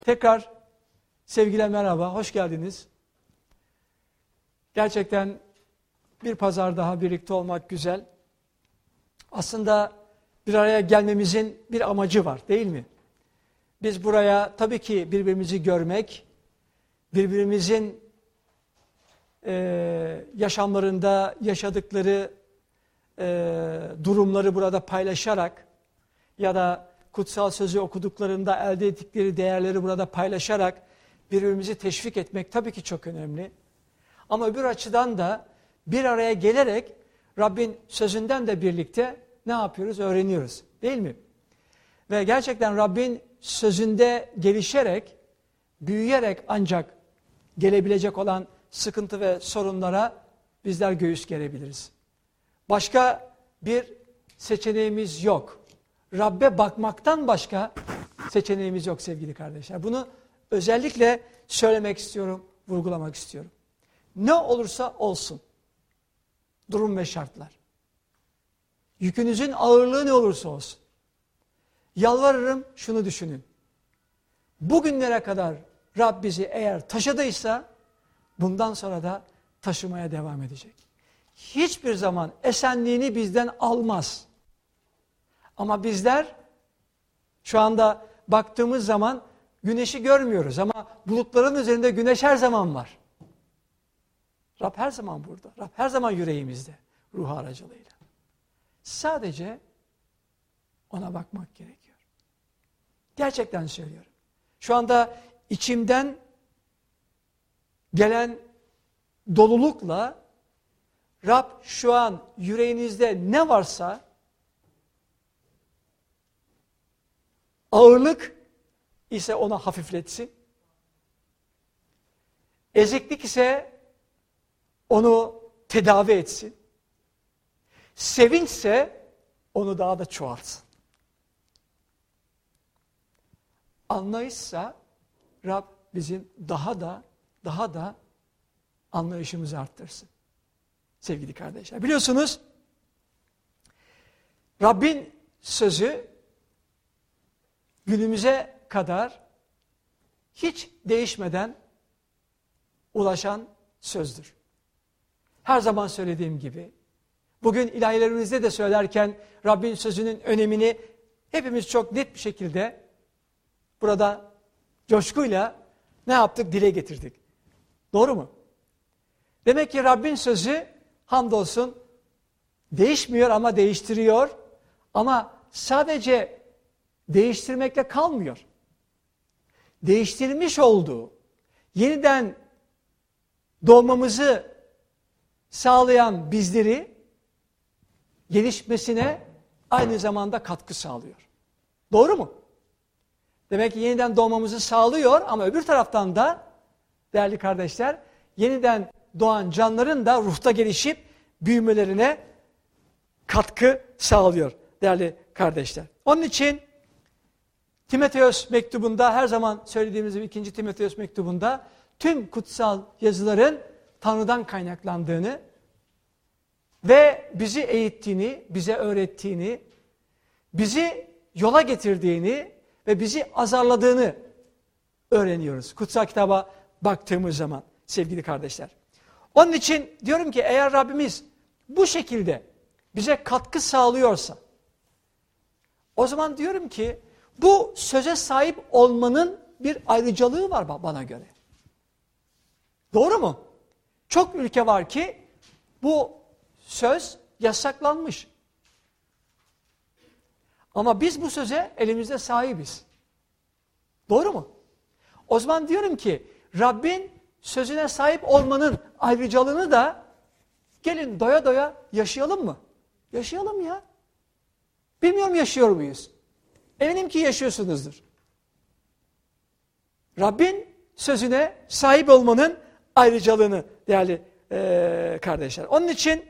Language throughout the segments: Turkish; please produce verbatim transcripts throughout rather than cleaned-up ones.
Tekrar sevgiler merhaba, hoş geldiniz. Gerçekten bir pazar daha birlikte olmak güzel. Aslında bir araya gelmemizin bir amacı var, değil mi? Biz buraya tabii ki birbirimizi görmek, birbirimizin e, yaşamlarında yaşadıkları e, durumları burada paylaşarak ya da kutsal sözü okuduklarında elde ettikleri değerleri burada paylaşarak birbirimizi teşvik etmek tabii ki çok önemli. Ama öbür açıdan da bir araya gelerek Rabbin sözünden de birlikte ne yapıyoruz? Öğreniyoruz, değil mi? Ve gerçekten Rabbin sözünde gelişerek, büyüyerek ancak gelebilecek olan sıkıntı ve sorunlara bizler göğüs gerebiliriz. Başka bir seçeneğimiz yok. Rabbe bakmaktan başka seçeneğimiz yok sevgili kardeşler. Bunu özellikle söylemek istiyorum, vurgulamak istiyorum. Ne olursa olsun, durum ve şartlar, yükünüzün ağırlığı ne olursa olsun, yalvarırım şunu düşünün. Bugünlere kadar Rab bizi eğer taşıdıysa, bundan sonra da taşımaya devam edecek. Hiçbir zaman esenliğini bizden almaz. Ama bizler şu anda baktığımız zaman güneşi görmüyoruz ama bulutların üzerinde güneş her zaman var. Rab her zaman burada. Rab her zaman yüreğimizde ruh aracılığıyla. Sadece ona bakmak gerekiyor. Gerçekten söylüyorum. Şu anda içimden gelen dolulukla Rab şu an yüreğinizde ne varsa ağırlık ise ona hafifletsin. Eziklik ise onu tedavi etsin. Sevinçse onu daha da çoğaltsın. Anlayışsa Rab bizim daha da daha da anlayışımızı arttırsın. Sevgili kardeşler, biliyorsunuz Rabbin sözü günümüze kadar hiç değişmeden ulaşan sözdür. Her zaman söylediğim gibi, bugün ilahilerimizde de söylerken Rabbin sözünün önemini hepimiz çok net bir şekilde burada coşkuyla ne yaptık? Dile getirdik. Doğru mu? Demek ki Rabbin sözü hamdolsun değişmiyor ama değiştiriyor. Ama sadece değiştirmekle kalmıyor. Değiştirmiş olduğu, yeniden doğmamızı sağlayan bizleri gelişmesine aynı zamanda katkı sağlıyor. Doğru mu? Demek ki yeniden doğmamızı sağlıyor ama öbür taraftan da değerli kardeşler, yeniden doğan canların da ruhta gelişip büyümelerine katkı sağlıyor değerli kardeşler. Onun için Timoteos mektubunda, her zaman söylediğimiz gibi ikinci Timoteos mektubunda tüm kutsal yazıların Tanrı'dan kaynaklandığını ve bizi eğittiğini, bize öğrettiğini, bizi yola getirdiğini ve bizi azarladığını öğreniyoruz. Kutsal kitaba baktığımız zaman sevgili kardeşler. Onun için diyorum ki eğer Rabbimiz bu şekilde bize katkı sağlıyorsa, o zaman diyorum ki bu söze sahip olmanın bir ayrıcalığı var bana göre. Doğru mu? Çok ülke var ki bu söz yasaklanmış. Ama biz bu söze elimizde sahibiz. Doğru mu? O zaman diyorum ki Rabbin sözüne sahip olmanın ayrıcalığını da gelin doya doya yaşayalım mı? Yaşayalım ya. Bilmiyorum yaşıyor muyuz? Eminim ki yaşıyorsunuzdur. Rabbin sözüne sahip olmanın ayrıcalığını değerli e, kardeşler. Onun için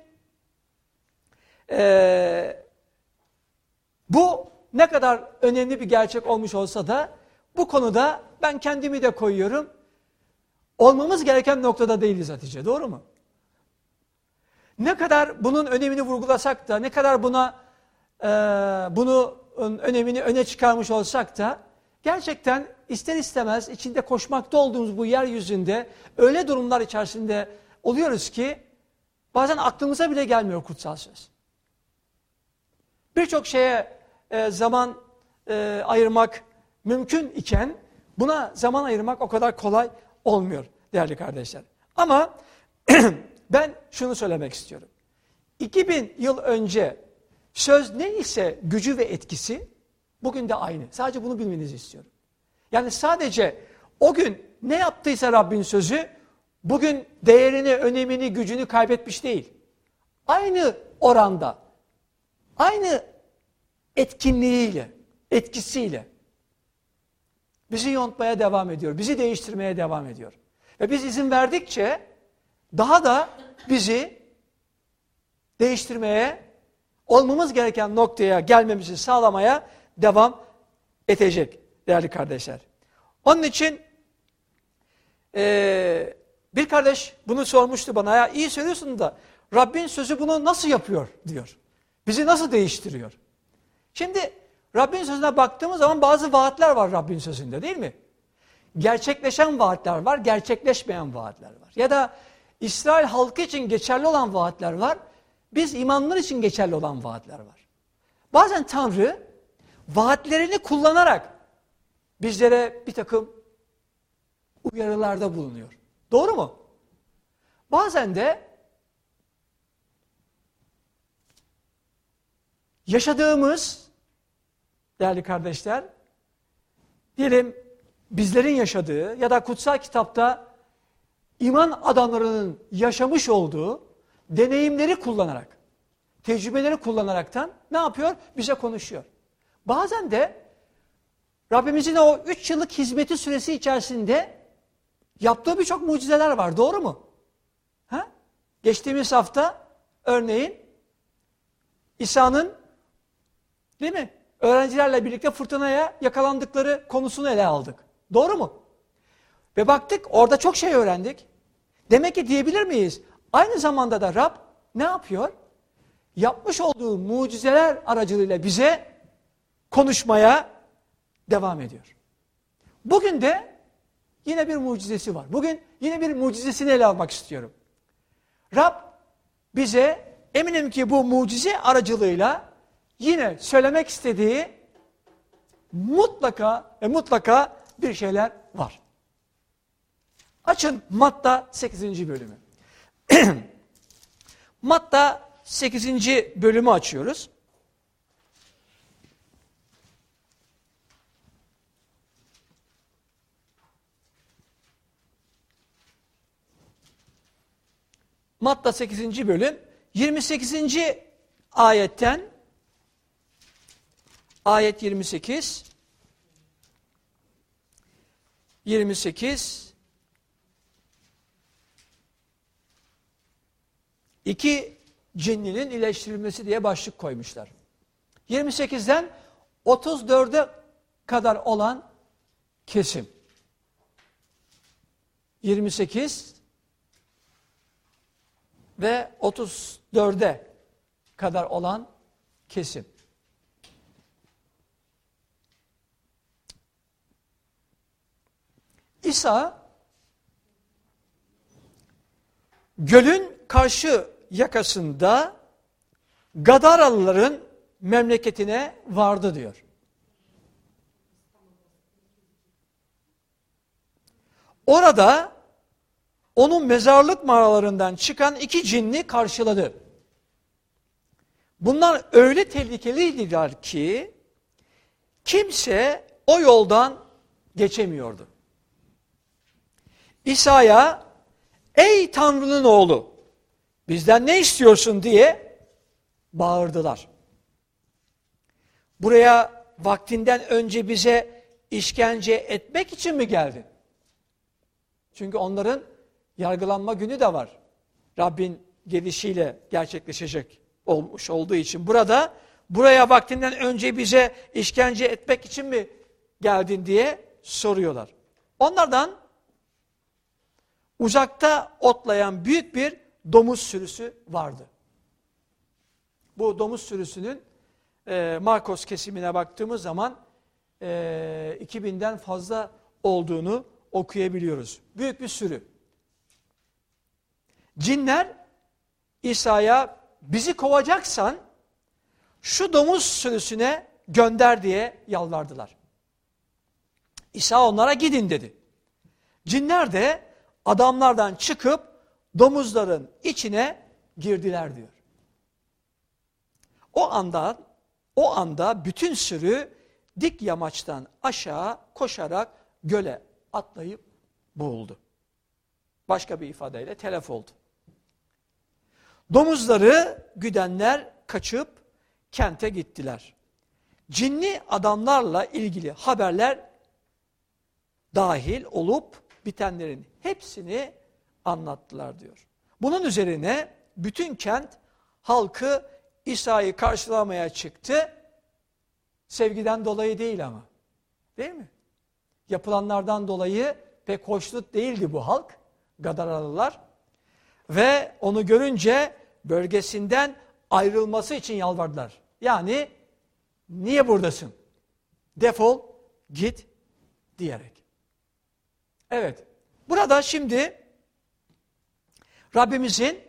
e, bu ne kadar önemli bir gerçek olmuş olsa da bu konuda ben kendimi de koyuyorum. Olmamız gereken noktada değiliz Hatice, doğru mu? Ne kadar bunun önemini vurgulasak da, ne kadar buna e, bunu önemini öne çıkarmış olsak da gerçekten ister istemez içinde koşmakta olduğumuz bu yeryüzünde öyle durumlar içerisinde oluyoruz ki bazen aklımıza bile gelmiyor kutsal söz. Birçok şeye e, zaman e, ayırmak mümkün iken buna zaman ayırmak o kadar kolay olmuyor değerli kardeşler. Ama ben şunu söylemek istiyorum. iki bin yıl önce söz neyse gücü ve etkisi bugün de aynı. Sadece bunu bilmenizi istiyorum. Yani sadece o gün ne yaptıysa Rabbin sözü bugün değerini, önemini, gücünü kaybetmiş değil. Aynı oranda, aynı etkinliğiyle, etkisiyle bizi yontmaya devam ediyor, bizi değiştirmeye devam ediyor. Ve biz izin verdikçe daha da bizi değiştirmeye, olmamız gereken noktaya gelmemizi sağlamaya devam edecek değerli kardeşler. Onun için e, bir kardeş bunu sormuştu bana, ya iyi söylüyorsun da Rabbin sözü bunu nasıl yapıyor diyor. Bizi nasıl değiştiriyor? Şimdi Rabbin sözüne baktığımız zaman bazı vaatler var Rabbin sözünde, değil mi? Gerçekleşen vaatler var, gerçekleşmeyen vaatler var. Ya da İsrail halkı için geçerli olan vaatler var, biz imanlar için geçerli olan vaatler var. Bazen Tanrı vaatlerini kullanarak bizlere bir takım uyarılarda bulunuyor. Doğru mu? Bazen de yaşadığımız, değerli kardeşler, diyelim bizlerin yaşadığı ya da kutsal kitapta iman adamlarının yaşamış olduğu deneyimleri kullanarak, tecrübeleri kullanaraktan ne yapıyor? Bize konuşuyor. Bazen de Rabbimizin o üç yıllık hizmeti süresi içerisinde yaptığı birçok mucizeler var. Doğru mu? Ha? Geçtiğimiz hafta örneğin İsa'nın, değil mi, öğrencilerle birlikte fırtınaya yakalandıkları konusunu ele aldık. Doğru mu? Ve baktık orada çok şey öğrendik. Demek ki diyebilir miyiz? Aynı zamanda da Rab ne yapıyor? Yapmış olduğu mucizeler aracılığıyla bize konuşmaya devam ediyor. Bugün de yine bir mucizesi var. Bugün yine bir mucizesini ele almak istiyorum. Rab bize eminim ki bu mucize aracılığıyla yine söylemek istediği mutlaka ve mutlaka bir şeyler var. Açın Matta sekizinci bölümü. Matta sekizinci bölümü açıyoruz. Matta sekizinci bölüm yirmi sekizinci ayetten ayet yirmi sekiz yirmi sekiz iki cinlinin iyileştirilmesi diye başlık koymuşlar. yirmi sekizden otuz dörde kadar olan kesim. yirmi sekiz ve otuz dörde kadar olan kesim. İsa gölün karşı yakasında Gadaralıların memleketine vardı diyor. Orada onun mezarlık mağaralarından çıkan iki cinni karşıladı. Bunlar öyle tehlikeliydiler ki kimse o yoldan geçemiyordu. İsa'ya ey Tanrı'nın oğlu bizden ne istiyorsun diye bağırdılar. Buraya vaktinden önce bize işkence etmek için mi geldin? Çünkü onların yargılanma günü de var. Rabbin gelişiyle gerçekleşecek olmuş olduğu için. Burada buraya vaktinden önce bize işkence etmek için mi geldin diye soruyorlar. Onlardan uzakta otlayan büyük bir domuz sürüsü vardı. Bu domuz sürüsünün e, Markos kesimine baktığımız zaman e, iki binden fazla olduğunu okuyabiliyoruz. Büyük bir sürü. Cinler İsa'ya bizi kovacaksan şu domuz sürüsüne gönder diye yalvardılar. İsa onlara gidin dedi. Cinler de adamlardan çıkıp domuzların içine girdiler diyor. O anda o anda bütün sürü dik yamaçtan aşağı koşarak göle atlayıp boğuldu. Başka bir ifadeyle telef oldu. Domuzları güdenler kaçıp kente gittiler. Cinli adamlarla ilgili haberler dahil olup bitenlerin hepsini anlattılar diyor. Bunun üzerine bütün kent halkı İsa'yı karşılamaya çıktı. Sevgiden dolayı değil ama. Değil mi? Yapılanlardan dolayı pek hoşnut değildi bu halk. Gadaralılar. Ve onu görünce bölgesinden ayrılması için yalvardılar. Yani niye buradasın? Defol, git diyerek. Evet. Burada şimdi Rabbimizin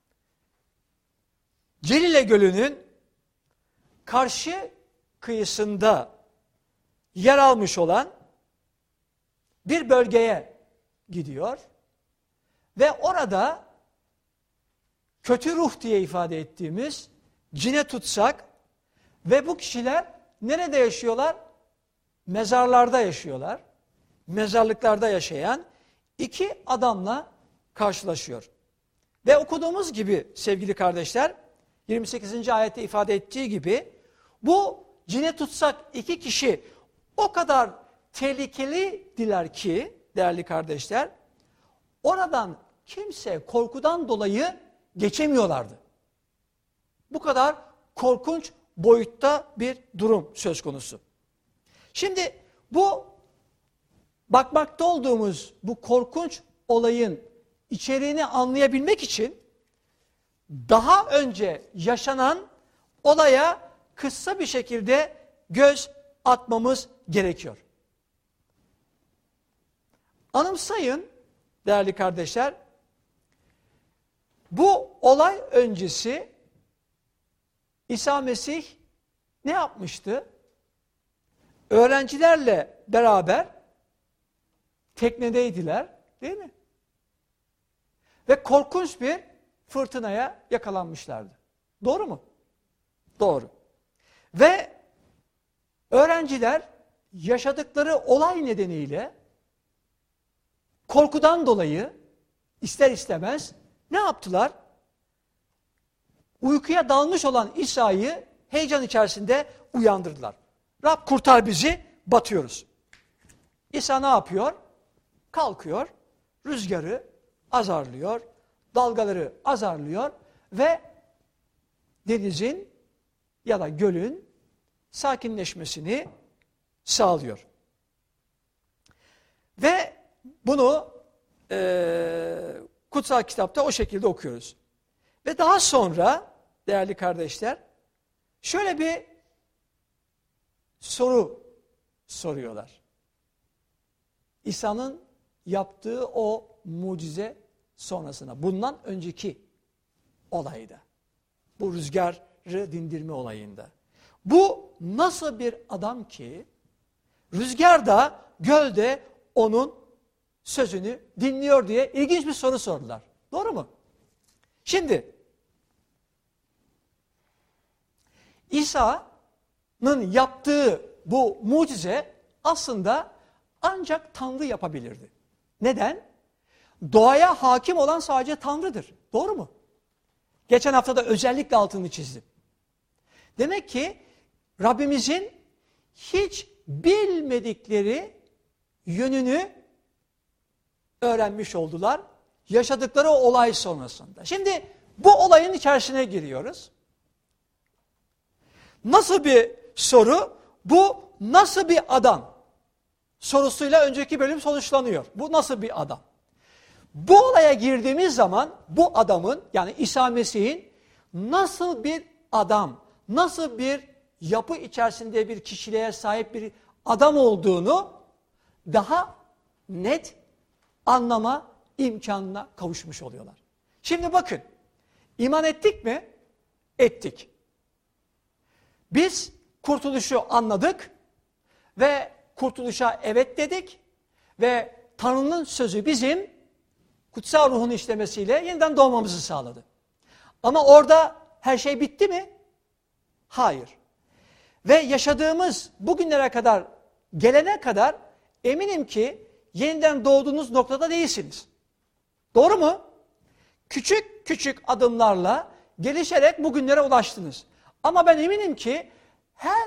Celile Gölü'nün karşı kıyısında yer almış olan bir bölgeye gidiyor ve orada kötü ruh diye ifade ettiğimiz cine tutsak ve bu kişiler nerede yaşıyorlar? Mezarlarda yaşıyorlar. Mezarlıklarda yaşayan iki adamla karşılaşıyor. Ve okuduğumuz gibi sevgili kardeşler, yirmi sekizinci ayette ifade ettiği gibi bu cine tutsak iki kişi o kadar tehlikelidiler ki değerli kardeşler, oradan kimse korkudan dolayı geçemiyorlardı. Bu kadar korkunç boyutta bir durum söz konusu. Şimdi bu bakmakta olduğumuz bu korkunç olayın içeriğini anlayabilmek için daha önce yaşanan olaya kısa bir şekilde göz atmamız gerekiyor. Anımsayın değerli kardeşler, bu olay öncesi İsa Mesih ne yapmıştı? Öğrencilerle beraber teknedeydiler, değil mi? Ve korkunç bir fırtınaya yakalanmışlardı. Doğru mu? Doğru. Ve öğrenciler yaşadıkları olay nedeniyle korkudan dolayı ister istemez ne yaptılar? Uykuya dalmış olan İsa'yı heyecan içerisinde uyandırdılar. Rab kurtar bizi, batıyoruz. İsa ne yapıyor? Kalkıyor, rüzgarı azarlıyor, dalgaları azarlıyor ve denizin ya da gölün sakinleşmesini sağlıyor. Ve bunu e, kutsal kitapta o şekilde okuyoruz. Ve daha sonra değerli kardeşler şöyle bir soru soruyorlar. İsa'nın yaptığı o mucize sonrasına, bundan önceki olayda, bu rüzgarı dindirme olayında. Bu nasıl bir adam ki rüzgarda, gölde onun sözünü dinliyor diye ilginç bir soru sordular. Doğru mu? Şimdi İsa'nın yaptığı bu mucize aslında ancak Tanrı yapabilirdi. Neden? Doğaya hakim olan sadece Tanrı'dır. Doğru mu? Geçen hafta da özellikle altını çizdim. Demek ki Rabbimizin hiç bilmedikleri yönünü öğrenmiş oldular. Yaşadıkları o olay sonrasında. Şimdi bu olayın içerisine giriyoruz. Nasıl bir soru? Bu nasıl bir adam? Sorusuyla önceki bölüm sonuçlanıyor. Bu nasıl bir adam? Bu olaya girdiğimiz zaman bu adamın, yani İsa Mesih'in nasıl bir adam, nasıl bir yapı içerisinde bir kişiliğe sahip bir adam olduğunu daha net anlama imkanına kavuşmuş oluyorlar. Şimdi bakın, iman ettik mi? Ettik. Biz kurtuluşu anladık ve kurtuluşa evet dedik ve Tanrı'nın sözü bizim kutsal ruhun işlemesiyle yeniden doğmamızı sağladı. Ama orada her şey bitti mi? Hayır. Ve yaşadığımız bugünlere kadar, gelene kadar eminim ki yeniden doğduğunuz noktada değilsiniz. Doğru mu? Küçük küçük adımlarla gelişerek bugünlere ulaştınız. Ama ben eminim ki her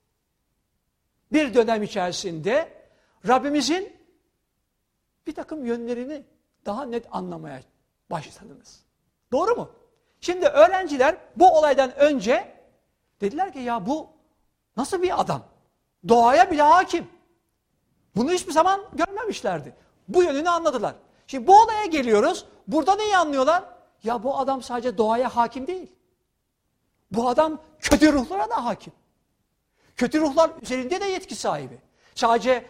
bir dönem içerisinde Rabbimizin bir takım yönlerini daha net anlamaya başladınız. Doğru mu? Şimdi öğrenciler bu olaydan önce dediler ki ya bu nasıl bir adam? Doğaya bile hakim. Bunu hiçbir zaman görmemişlerdi. Bu yönünü anladılar. Şimdi bu olaya geliyoruz. Burada neyi anlıyorlar? Ya bu adam sadece doğaya hakim değil. Bu adam kötü ruhlara da hakim. Kötü ruhlar üzerinde de yetki sahibi. Sadece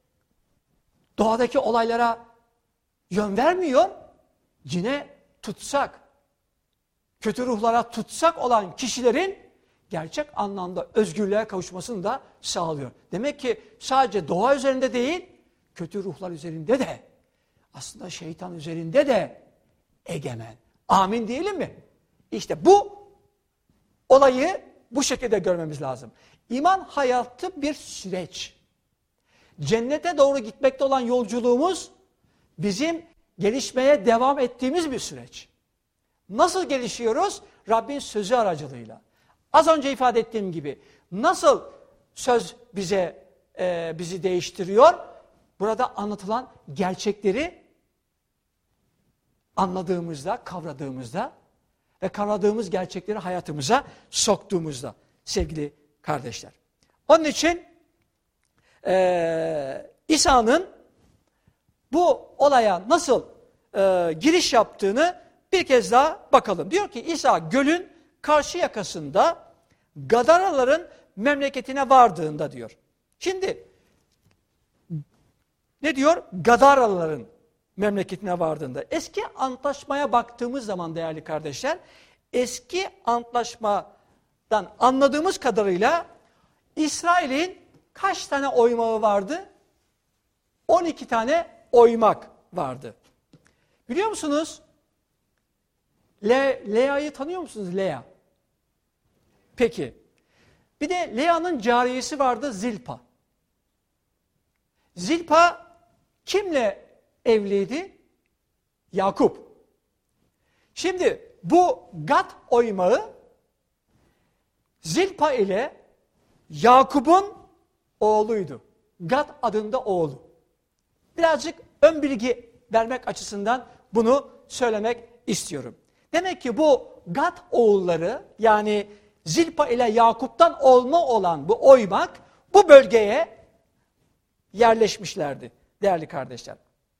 doğadaki olaylara yön vermiyor. Yine tutsak, kötü ruhlara tutsak olan kişilerin gerçek anlamda özgürlüğe kavuşmasını da sağlıyor. Demek ki sadece doğa üzerinde değil, kötü ruhlar üzerinde de, aslında şeytan üzerinde de egemen. Amin diyelim mi? İşte bu olayı bu şekilde görmemiz lazım. İman hayatı bir süreç. Cennete doğru gitmekte olan yolculuğumuz bizim gelişmeye devam ettiğimiz bir süreç. Nasıl gelişiyoruz? Rabbin sözü aracılığıyla. Az önce ifade ettiğim gibi nasıl söz bize e, bizi değiştiriyor? Burada anlatılan gerçekleri anladığımızda, kavradığımızda ve kavradığımız gerçekleri hayatımıza soktuğumuzda sevgili kardeşler. Onun için e, İsa'nın bu olaya nasıl e, giriş yaptığını bir kez daha bakalım. Diyor ki İsa gölün karşı yakasında Gadaraların memleketine vardığında diyor. Şimdi ne diyor? Gadaralıların memleketine vardığında. Eski antlaşmaya baktığımız zaman değerli kardeşler, eski antlaşmadan anladığımız kadarıyla İsrail'in kaç tane oymağı vardı? on iki tane oymak vardı. Biliyor musunuz? Le, Lea'yı tanıyor musunuz? Lea. Peki. Bir de Lea'nın cariyesi vardı Zilpa. Zilpa kimle evliydi? Yakup. Şimdi bu Gad oymağı Zilpa ile Yakup'un oğluydu. Gad adında oğlu. Birazcık ön bilgi vermek açısından bunu söylemek istiyorum. Demek ki bu Gad oğulları yani Zilpa ile Yakup'tan olma olan bu oymak bu bölgeye yerleşmişlerdi değerli kardeşler.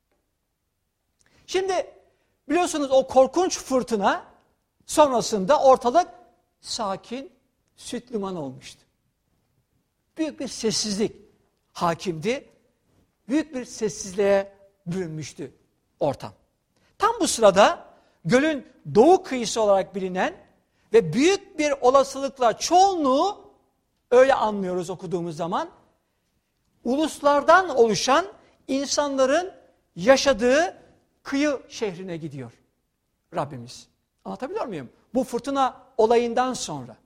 Şimdi biliyorsunuz o korkunç fırtına sonrasında ortalık sakin, süt liman olmuştu. Büyük bir sessizlik hakimdi. Büyük bir sessizliğe bürünmüştü ortam. Tam bu sırada gölün doğu kıyısı olarak bilinen ve büyük bir olasılıkla çoğunluğu öyle anlıyoruz okuduğumuz zaman uluslardan oluşan insanların yaşadığı kıyı şehrine gidiyor Rabbimiz. Anlatabiliyor muyum? Bu fırtına olayından sonra.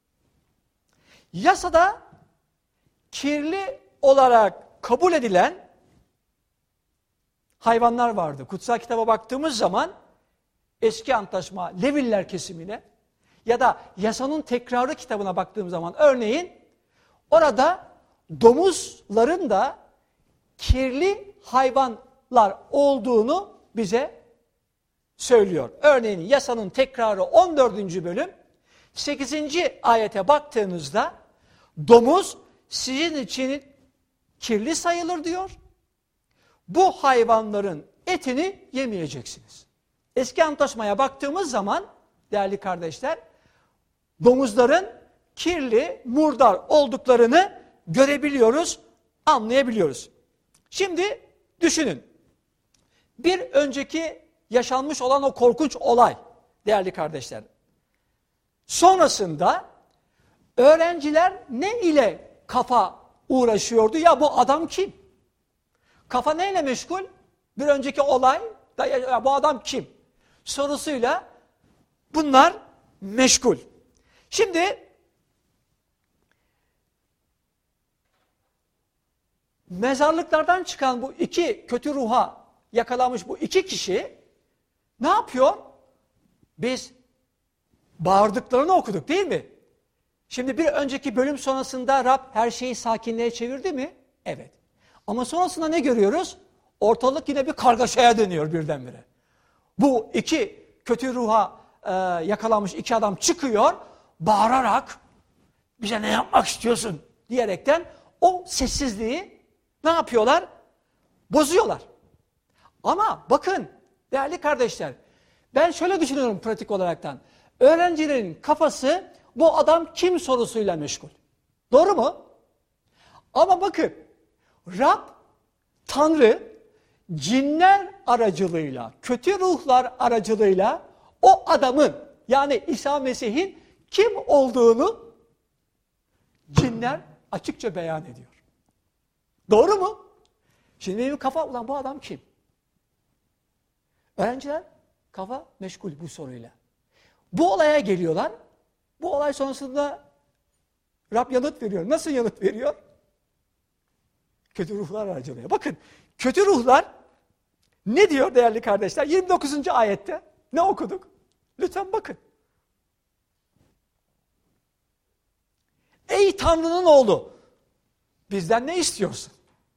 Yasada kirli olarak kabul edilen hayvanlar vardı. Kutsal kitaba baktığımız zaman eski antlaşma Leviller kesimine ya da yasanın tekrarı kitabına baktığım zaman örneğin orada domuzların da kirli hayvanlar olduğunu bize söylüyor. Örneğin yasanın tekrarı on dördüncü bölüm sekizinci ayete baktığınızda domuz sizin için kirli sayılır diyor. Bu hayvanların etini yemeyeceksiniz. Eski antlaşmaya baktığımız zaman değerli kardeşler domuzların kirli, murdar olduklarını görebiliyoruz, anlayabiliyoruz. Şimdi düşünün. bir önceki yaşanmış olan o korkunç olay değerli kardeşler. Sonrasında öğrenciler ne ile kafa uğraşıyordu? Ya bu adam kim? Kafa neyle meşgul? Bir önceki olay, da, ya bu adam kim? Sorusuyla bunlar meşgul. Şimdi mezarlıklardan çıkan bu iki kötü ruha yakalanmış bu iki kişi ne yapıyor? Biz bağırdıklarını okuduk değil mi? Şimdi bir önceki bölüm sonrasında Rab her şeyi sakinliğe çevirdi mi? Evet. Ama sonrasında ne görüyoruz? Ortalık yine bir kargaşaya dönüyor birdenbire. Bu iki kötü ruha e, yakalanmış iki adam çıkıyor, bağırarak bize ne yapmak istiyorsun diyerekten o sessizliği ne yapıyorlar? Bozuyorlar. Ama bakın değerli kardeşler, ben şöyle düşünüyorum pratik olaraktan. Öğrencilerin kafası bu adam kim sorusuyla meşgul. Doğru mu? Ama bakın Rab, Tanrı cinler aracılığıyla, kötü ruhlar aracılığıyla o adamın yani İsa Mesih'in kim olduğunu cinler açıkça beyan ediyor. Doğru mu? Şimdi benim kafa, ulan bu adam kim? Öğrenciler kafa meşgul bu soruyla. Bu olaya geliyorlar. Bu olay sonrasında Rab yanıt veriyor. Nasıl yanıt veriyor? Kötü ruhlar aracılığıyla. Bakın kötü ruhlar ne diyor değerli kardeşler? yirmi dokuzuncu ayette ne okuduk? Lütfen bakın. Ey Tanrı'nın oğlu, bizden ne istiyorsun?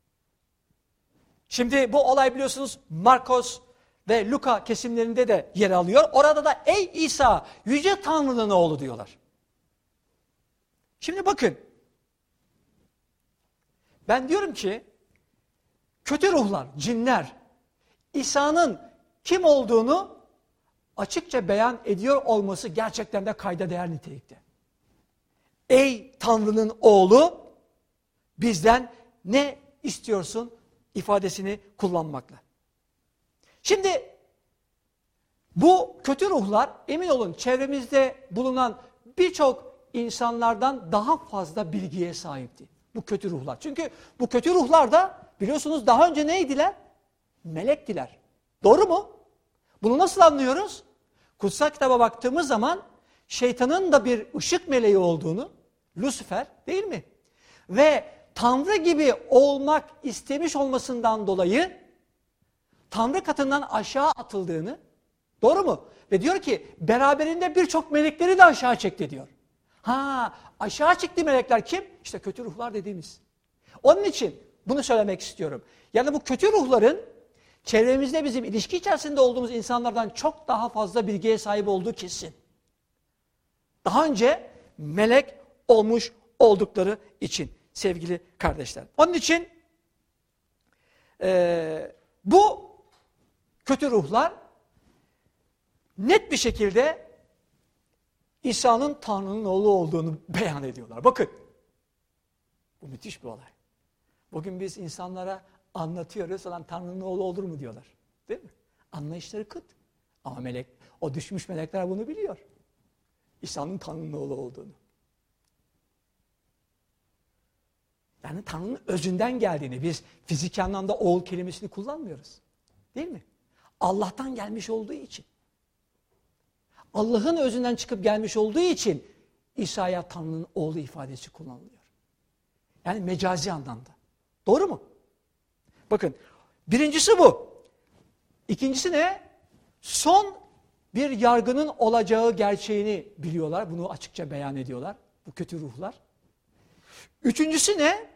Şimdi bu olay biliyorsunuz Markos ve Luka kesimlerinde de yer alıyor. Orada da ey İsa, yüce Tanrı'nın oğlu diyorlar. Şimdi bakın. Ben diyorum ki kötü ruhlar, cinler İsa'nın kim olduğunu açıkça beyan ediyor olması gerçekten de kayda değer nitelikte. Ey Tanrı'nın oğlu, bizden ne istiyorsun ifadesini kullanmakla. Şimdi bu kötü ruhlar emin olun çevremizde bulunan birçok insanlardan daha fazla bilgiye sahipti. Bu kötü ruhlar. Çünkü bu kötü ruhlar da biliyorsunuz daha önce neydiler? Melektiler. Doğru mu? Bunu nasıl anlıyoruz? Kutsal kitaba baktığımız zaman şeytanın da bir ışık meleği olduğunu, Lucifer değil mi? Ve Tanrı gibi olmak istemiş olmasından dolayı Tanrı katından aşağı atıldığını, doğru mu? Ve diyor ki beraberinde birçok melekleri de aşağı çekti diyor. Ha, aşağı çekti melekler kim? İşte kötü ruhlar dediğimiz. Onun için bunu söylemek istiyorum. Yani bu kötü ruhların çevremizde bizim ilişki içerisinde olduğumuz insanlardan çok daha fazla bilgiye sahip olduğu kesin. Daha önce melek olmuş oldukları için sevgili kardeşler. Onun için e, bu kötü ruhlar net bir şekilde İsa'nın Tanrı'nın oğlu olduğunu beyan ediyorlar. Bakın, bu müthiş bir olay. Bugün biz insanlara anlatıyoruz, falan Tanrı'nın oğlu olur mu diyorlar. Değil mi? Anlayışları kıt. Ama melek, o düşmüş melekler bunu biliyor. İsa'nın Tanrı'nın oğlu olduğunu. Yani Tanrı'nın özünden geldiğini, biz fiziki anlamda oğul kelimesini kullanmıyoruz. Değil mi? Allah'tan gelmiş olduğu için. Allah'ın özünden çıkıp gelmiş olduğu için İsa'ya Tanrı'nın oğlu ifadesi kullanılıyor. Yani mecazi anlamda. Doğru mu? Bakın, birincisi bu. İkincisi ne? Son bir yargının olacağı gerçeğini biliyorlar. Bunu açıkça beyan ediyorlar. Bu kötü ruhlar. Üçüncüsü ne?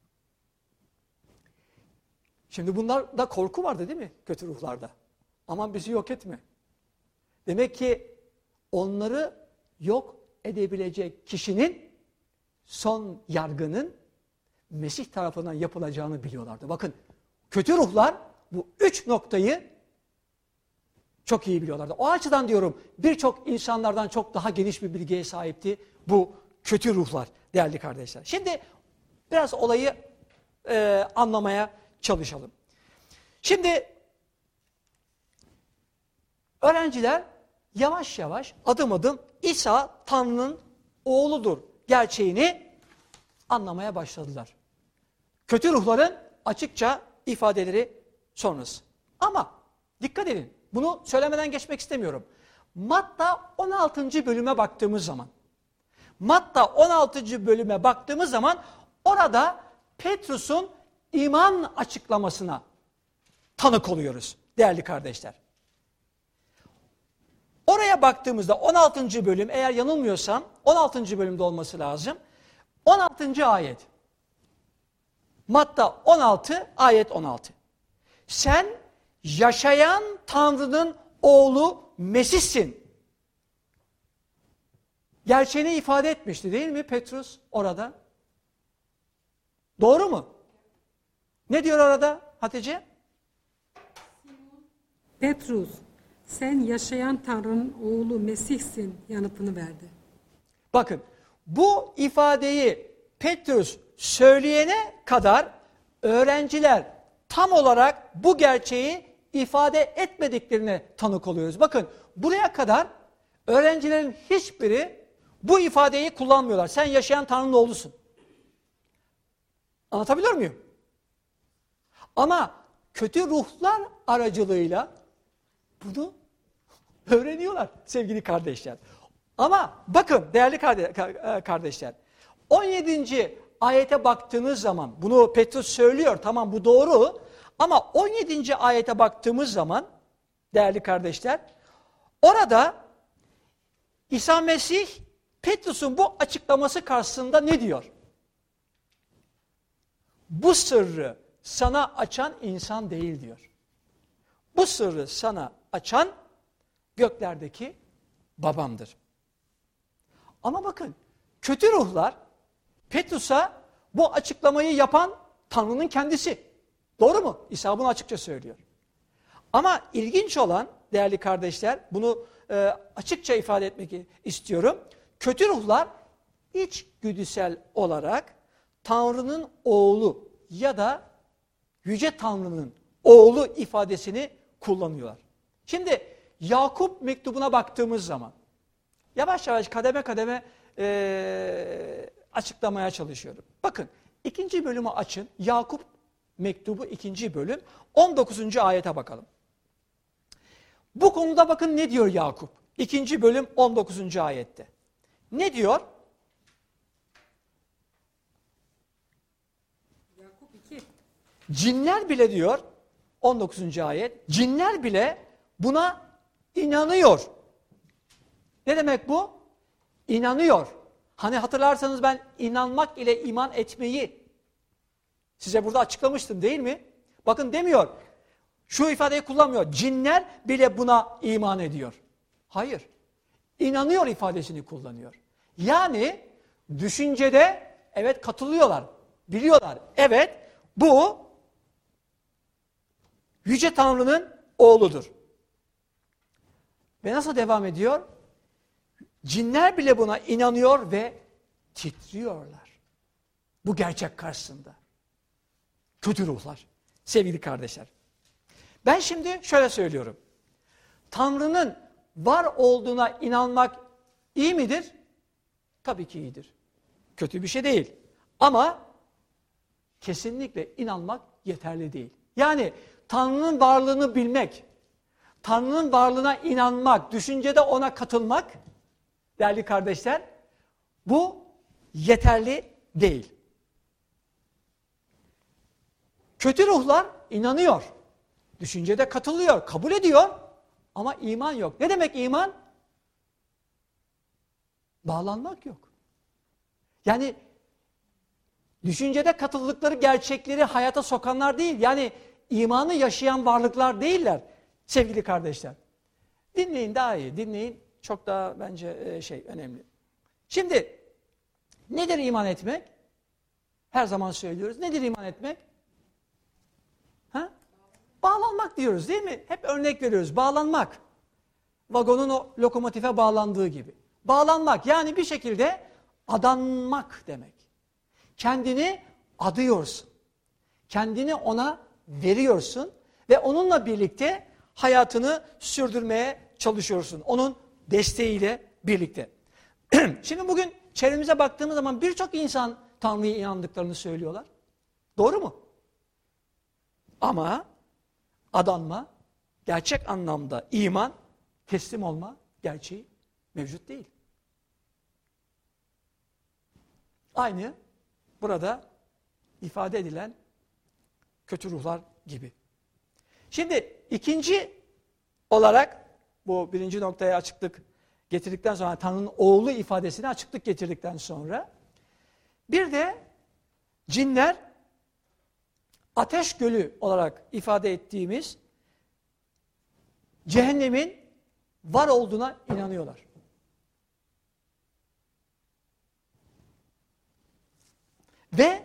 Şimdi bunlarda korku vardı değil mi? Kötü ruhlarda. Aman bizi yok etme. Demek ki onları yok edebilecek kişinin son yargının Mesih tarafından yapılacağını biliyorlardı. Bakın kötü ruhlar bu üç noktayı çok iyi biliyorlardı. O açıdan diyorum birçok insanlardan çok daha geniş bir bilgiye sahipti bu kötü ruhlar değerli kardeşler. Şimdi biraz olayı e, anlamaya çalışalım. Şimdi öğrenciler yavaş yavaş, adım adım İsa Tanrı'nın oğludur gerçeğini anlamaya başladılar. Kötü ruhların açıkça ifadeleri sonrası. Ama dikkat edin, bunu söylemeden geçmek istemiyorum. Matta on altıncı bölüme baktığımız zaman, Matta on altıncı bölüme baktığımız zaman orada Petrus'un iman açıklamasına tanık oluyoruz değerli kardeşler. Oraya baktığımızda on altıncı bölüm, eğer yanılmıyorsam on altıncı bölümde olması lazım. on altıncı ayet. Matta on altı, ayet on altı. Sen yaşayan Tanrı'nın oğlu Mesih'sin. Gerçeğini ifade etmişti değil mi Petrus orada? Doğru mu? Ne diyor orada Hatice? Petrus, sen yaşayan Tanrı'nın oğlu Mesih'sin yanıtını verdi. Bakın, bu ifadeyi Petrus söyleyene kadar öğrenciler tam olarak bu gerçeği ifade etmediklerine tanık oluyoruz. Bakın, buraya kadar öğrencilerin hiçbiri bu ifadeyi kullanmıyorlar. Sen yaşayan Tanrı'nın oğlusun. Anlatabiliyor muyum? Ama kötü ruhlar aracılığıyla bunu öğreniyorlar sevgili kardeşler. Ama bakın değerli kardeşler, on yedinci ayete baktığınız zaman, bunu Petrus söylüyor, tamam bu doğru, ama on yedinci ayete baktığımız zaman değerli kardeşler, orada İsa Mesih Petrus'un bu açıklaması karşısında ne diyor? Bu sırrı sana açan insan değil diyor. Bu sırrı sana açan göklerdeki babamdır. Ama bakın, kötü ruhlar Petrus'a bu açıklamayı yapan Tanrı'nın kendisi. Doğru mu? İsa bunu açıkça söylüyor. Ama ilginç olan değerli kardeşler, bunu e, açıkça ifade etmek istiyorum. Kötü ruhlar içgüdüsel olarak Tanrı'nın oğlu ya da Yüce Tanrı'nın oğlu ifadesini kullanıyorlar. Şimdi Yakup mektubuna baktığımız zaman yavaş yavaş kademe kademe e, açıklamaya çalışıyorum. Bakın ikinci bölümü açın. Yakup mektubu ikinci bölüm on dokuzuncu ayete bakalım. Bu konuda bakın ne diyor Yakup? ikinci bölüm on dokuzuncu ayette. Ne diyor? Yakup iki. Cinler bile diyor on dokuzuncu ayet. Cinler bile buna inanıyor. Ne demek bu? İnanıyor. Hani hatırlarsanız ben inanmak ile iman etmeyi size burada açıklamıştım değil mi? Bakın demiyor. Şu ifadeyi kullanmıyor. Cinler bile buna iman ediyor. Hayır. İnanıyor ifadesini kullanıyor. Yani düşüncede evet katılıyorlar. Biliyorlar. Evet bu Yüce Tanrı'nın oğludur. Ve nasıl devam ediyor? Cinler bile buna inanıyor ve titriyorlar. Bu gerçek karşısında. Kötü ruhlar. Sevgili kardeşler. Ben şimdi şöyle söylüyorum. Tanrı'nın var olduğuna inanmak iyi midir? Tabii ki iyidir. Kötü bir şey değil. Ama kesinlikle inanmak yeterli değil. Yani Tanrı'nın varlığını bilmek, Tanrı'nın varlığına inanmak, düşüncede ona katılmak, değerli kardeşler, bu yeterli değil. Kötü ruhlar inanıyor, düşüncede katılıyor, kabul ediyor ama iman yok. Ne demek iman? Bağlanmak yok. Yani düşüncede katıldıkları gerçekleri hayata sokanlar değil, yani imanı yaşayan varlıklar değiller sevgili kardeşler. Dinleyin daha iyi, dinleyin. Çok daha bence şey önemli. Şimdi nedir iman etmek? Her zaman söylüyoruz. Nedir iman etmek? Ha? Bağlanmak diyoruz değil mi? Hep örnek veriyoruz. Bağlanmak. Vagonun o lokomotife bağlandığı gibi. Bağlanmak yani bir şekilde adanmak demek. Kendini adıyorsun. Kendini ona veriyorsun ve onunla birlikte hayatını sürdürmeye çalışıyorsun. Onun desteğiyle birlikte. Şimdi bugün çevremize baktığımız zaman birçok insan Tanrı'ya inandıklarını söylüyorlar. Doğru mu? Ama adanma, gerçek anlamda iman, teslim olma gerçeği mevcut değil. Aynı burada ifade edilen kötü ruhlar gibi. Şimdi ikinci olarak bu birinci noktaya açıklık getirdikten sonra, Tanrı'nın oğlu ifadesine açıklık getirdikten sonra bir de cinler ateş gölü olarak ifade ettiğimiz cehennemin var olduğuna inanıyorlar. Ve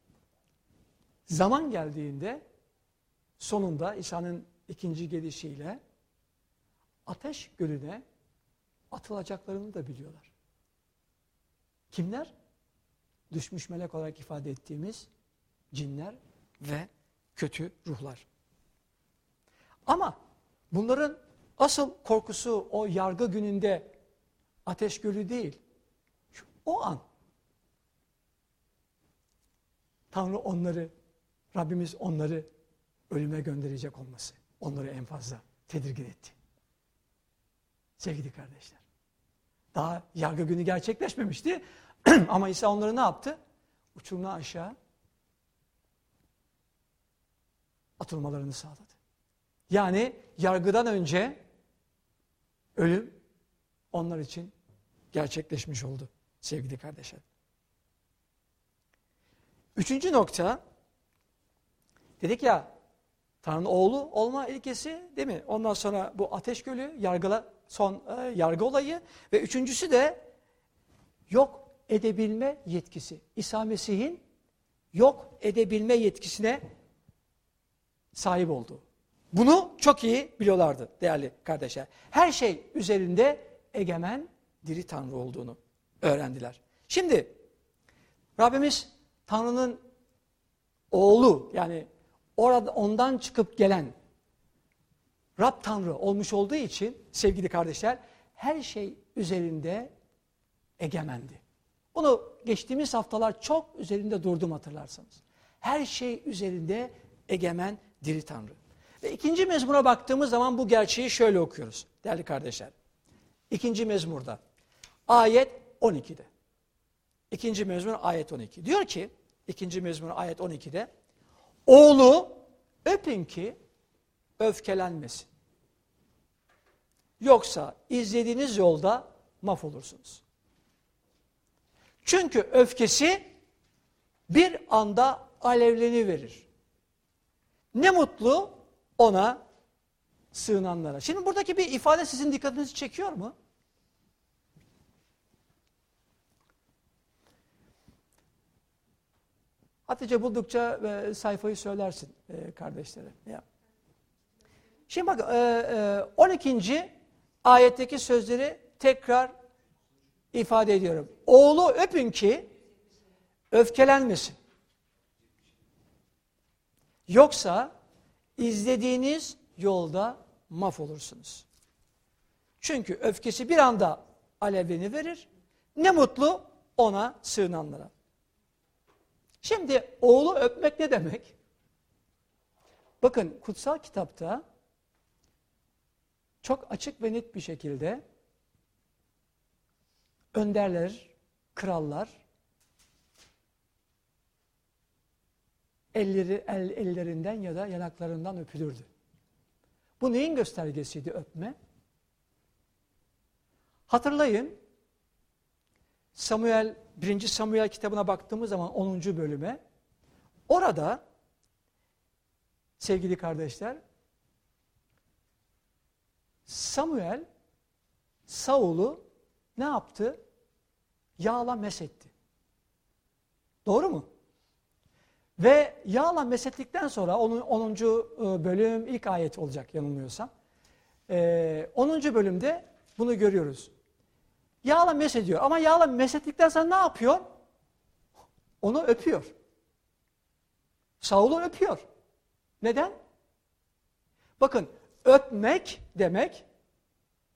zaman geldiğinde sonunda İsa'nın ikinci gelişiyle ateş gölüne atılacaklarını da biliyorlar. Kimler? Düşmüş melek olarak ifade ettiğimiz cinler ve kötü ruhlar. Ama bunların asıl korkusu o yargı gününde ateş gölü değil. O an Tanrı onları, Rabbimiz onları ölüme gönderecek olması. Onları en fazla tedirgin etti. Sevgili kardeşler. Daha yargı günü gerçekleşmemişti. Ama İsa onları ne yaptı? Uçurumdan aşağı atılmalarını sağladı. Yani yargıdan önce ölüm onlar için gerçekleşmiş oldu sevgili kardeşler. Üçüncü nokta, dedik ya Tanrı'nın oğlu olma ilkesi değil mi? Ondan sonra bu ateş gölü, yargıla, son e, yargı olayı ve üçüncüsü de yok edebilme yetkisi. İsa Mesih'in yok edebilme yetkisine sahip olduğu. Bunu çok iyi biliyorlardı değerli kardeşler. Her şey üzerinde egemen diri Tanrı olduğunu öğrendiler. Şimdi Rabbimiz Tanrı'nın oğlu, yani orada ondan çıkıp gelen Rab Tanrı olmuş olduğu için sevgili kardeşler her şey üzerinde egemendi. Bunu geçtiğimiz haftalar çok üzerinde durdum hatırlarsanız. Her şey üzerinde egemen diri Tanrı. Ve ikinci mezmura baktığımız zaman bu gerçeği şöyle okuyoruz değerli kardeşler. İkinci mezmurda ayet on ikide. İkinci mezmur ayet on iki. Diyor ki ikinci mezmur ayet on ikide oğlu öpün ki öfkelenmesin. Yoksa izlediğiniz yolda mahvolursunuz. Çünkü öfkesi bir anda alevleniverir. Ne mutlu ona sığınanlara. Şimdi buradaki bir ifade sizin dikkatinizi çekiyor mu? Hatice buldukça e, sayfayı söylersin e, kardeşlere. Ya. Şimdi bak e, e, on ikinci ayetteki sözleri tekrar ifade ediyorum. Oğlu öpün ki öfkelenmesin. Yoksa izlediğiniz yolda mahvolursunuz. Çünkü öfkesi bir anda alevleniverir. Ne mutlu ona sığınanlara. Şimdi oğlu öpmek ne demek? Bakın kutsal kitapta çok açık ve net bir şekilde önderler, krallar elleri el, ellerinden ya da yanaklarından öpülürdü. Bu neyin göstergesiydi öpme? Hatırlayın, Samuel, birinci Samuel kitabına baktığımız zaman onuncu bölüme, orada sevgili kardeşler, Samuel Saul'u ne yaptı? Yağla mesetti. Doğru mu? Ve yağla mesettikten sonra onuncu bölüm ilk ayet olacak yanılmıyorsam. onuncu bölümde bunu görüyoruz. Yağla mesediyor ama yağla mesettikten sonra ne yapıyor? Onu öpüyor. Saul'u öpüyor. Neden? Bakın öpmek demek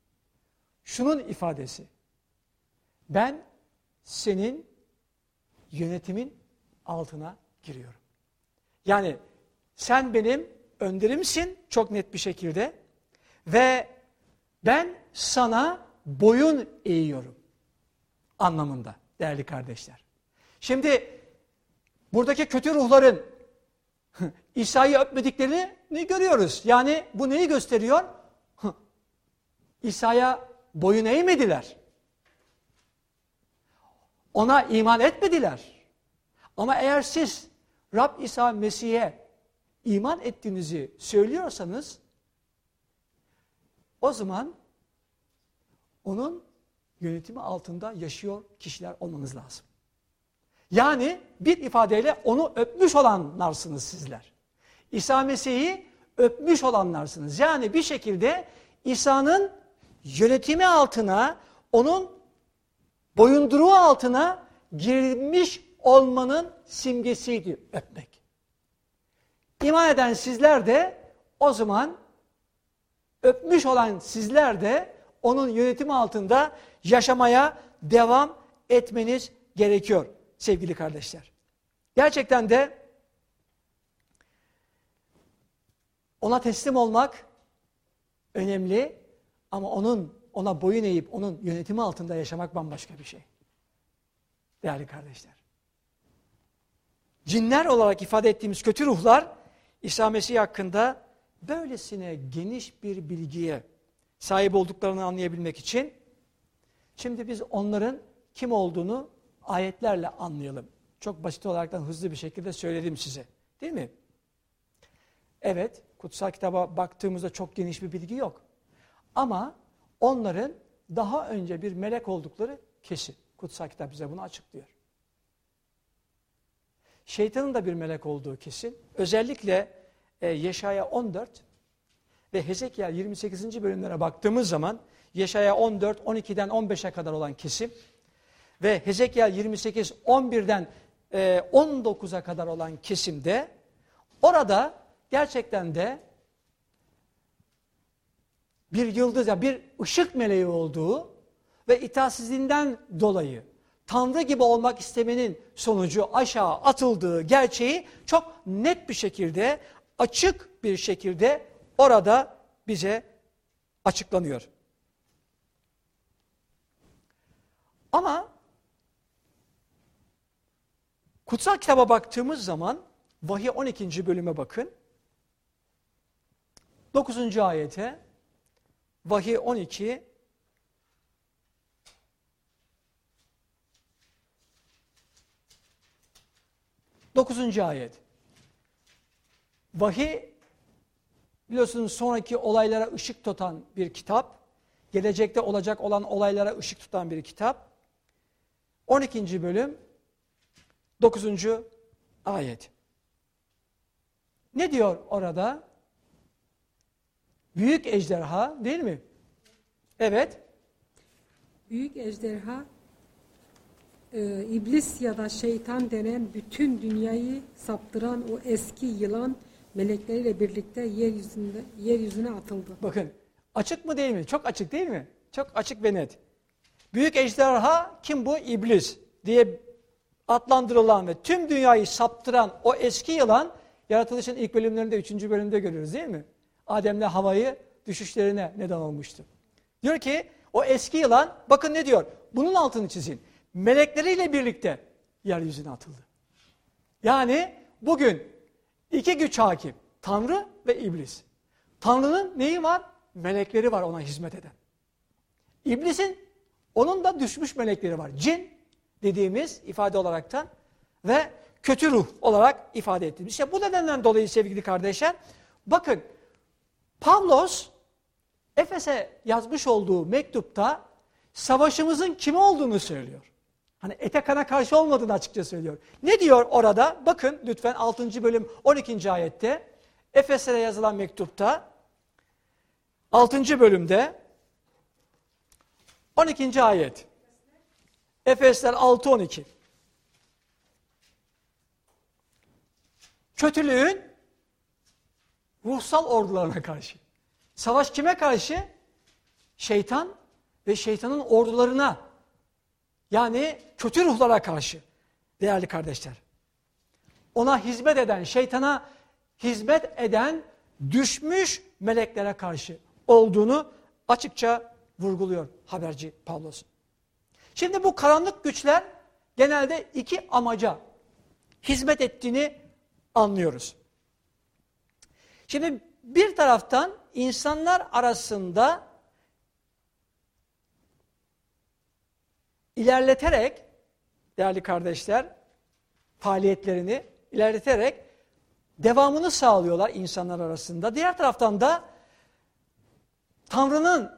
şunun ifadesi. Ben senin yönetimin altına giriyorum. Yani sen benim önderimsin çok net bir şekilde ve ben sana boyun eğiyorum anlamında değerli kardeşler. Şimdi buradaki kötü ruhların İsa'yı öpmediklerini görüyoruz. Yani bu neyi gösteriyor? İsa'ya boyun eğmediler. Ona iman etmediler. Ama eğer siz Rab İsa Mesih'e iman ettiğinizi söylüyorsanız o zaman onun yönetimi altında yaşıyor kişiler olmanız lazım. Yani bir ifadeyle onu öpmüş olanlarsınız sizler. İsa Mesih'i öpmüş olanlarsınız. Yani bir şekilde İsa'nın yönetimi altına, onun boyunduruğu altına girmiş olmanın simgesiydi öpmek. İman eden sizler de o zaman öpmüş olan sizler de onun yönetimi altında yaşamaya devam etmeniz gerekiyor sevgili kardeşler. Gerçekten de ona teslim olmak önemli ama onun ona boyun eğip onun yönetimi altında yaşamak bambaşka bir şey. Değerli kardeşler. Cinler olarak ifade ettiğimiz kötü ruhlar İsa Mesih hakkında böylesine geniş bir bilgiye sahip olduklarını anlayabilmek için şimdi biz onların kim olduğunu ayetlerle anlayalım. Çok basit olaraktan hızlı bir şekilde söyledim size. Değil mi? Evet, kutsal kitaba baktığımızda çok geniş bir bilgi yok. Ama onların daha önce bir melek oldukları kesin. Kutsal kitap bize bunu açıklıyor. Şeytanın da bir melek olduğu kesin. Özellikle e, Yeşaya on dört ve Hezekiel yirmi sekizinci bölümlere baktığımız zaman Yeşaya on dört, on ikiden on beşe kadar olan kesim ve Hezekiel yirmi sekiz, on birden on dokuza kadar olan kesimde orada gerçekten de bir yıldız, ya bir ışık meleği olduğu ve itaatsizliğinden dolayı Tanrı gibi olmak istemenin sonucu aşağı atıldığı gerçeği çok net bir şekilde, açık bir şekilde orada bize açıklanıyor. Ama kutsal kitaba baktığımız zaman Vahiy on ikinci bölüme bakın. dokuzuncu ayete Vahiy on iki dokuzuncu ayet. Vahiy biliyorsunuz sonraki olaylara ışık tutan bir kitap. Gelecekte olacak olan olaylara ışık tutan bir kitap. on ikinci bölüm dokuzuncu ayet. Ne diyor orada? Büyük ejderha değil mi? Evet. Büyük ejderha e, iblis ya da şeytan denen bütün dünyayı saptıran o eski yılan melekleriyle birlikte yeryüzünde yeryüzüne atıldı. Bakın açık mı değil mi? Çok açık değil mi? Çok açık ve net. Büyük ejderha kim bu? İblis diye adlandırılan ve tüm dünyayı saptıran o eski yılan yaratılışın ilk bölümlerinde, üçüncü bölümde görüyoruz değil mi? Adem'le Havva'yı düşüşlerine neden olmuştu. Diyor ki o eski yılan bakın ne diyor? Bunun altını çizin. Melekleriyle birlikte yeryüzüne atıldı. Yani bugün iki güç hakim. Tanrı ve iblis. Tanrı'nın neyi var? Melekleri var ona hizmet eden. İblisin onun da düşmüş melekleri var. Cin dediğimiz ifade olaraktan ve kötü ruh olarak ifade ettiğimiz. İşte bu nedenden dolayı sevgili kardeşler bakın Pavlos Efes'e yazmış olduğu mektupta savaşımızın kime olduğunu söylüyor. Hani ete kana karşı olmadığını açıkça söylüyor. Ne diyor orada? Bakın lütfen altıncı bölüm on ikinci ayette Efes'e yazılan mektupta altıncı bölümde on ikinci ayet. Efesler altı on iki. Kötülüğün ruhsal ordularına karşı. Savaş kime karşı? Şeytan ve şeytanın ordularına, yani kötü ruhlara karşı değerli kardeşler. Ona hizmet eden, şeytana hizmet eden düşmüş meleklere karşı olduğunu açıkça vurguluyor haberci Pavlos. Şimdi bu karanlık güçler genelde iki amaca hizmet ettiğini anlıyoruz. Şimdi bir taraftan insanlar arasında ilerleterek, değerli kardeşler, faaliyetlerini ilerleterek devamını sağlıyorlar insanlar arasında. Diğer taraftan da Tanrı'nın